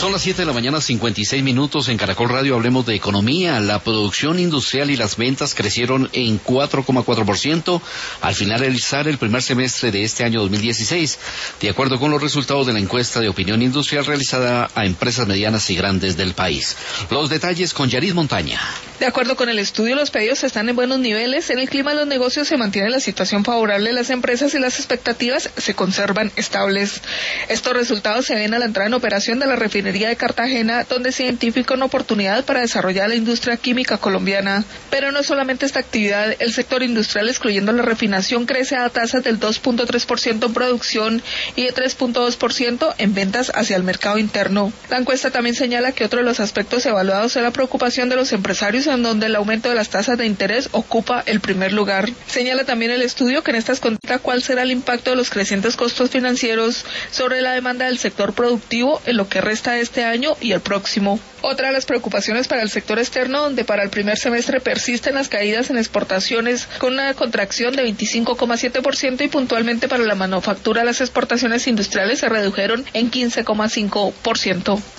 Son las 7 de la mañana, 56 minutos. En Caracol Radio hablemos de economía. La producción industrial y las ventas crecieron en 4,4% al finalizar el primer semestre de este año 2016, de acuerdo con los resultados de la encuesta de opinión industrial realizada a empresas medianas y grandes del país. Los detalles con Yaris Montaña. De acuerdo con el estudio, los pedidos están en buenos niveles. En el clima de los negocios se mantiene la situación favorable de las empresas y las expectativas se conservan estables. Estos resultados se ven a la entrada en operación de la refinería de Cartagena, donde se identifica una oportunidad para desarrollar la industria química colombiana. Pero no solamente esta actividad, el sector industrial, excluyendo la refinación, crece a tasas del 2.3% en producción y de 3.2% en ventas hacia el mercado interno. La encuesta también señala que otro de los aspectos evaluados es la preocupación de los empresarios, en donde el aumento de las tasas de interés ocupa el primer lugar. Señala también el estudio que en estas contiene cuál será el impacto de los crecientes costos financieros sobre la demanda del sector productivo en lo que resta de este año y el próximo. Otra de las preocupaciones para el sector externo, donde para el primer semestre persisten las caídas en exportaciones con una contracción de 25,7% y puntualmente para la manufactura las exportaciones industriales se redujeron en 15,5%.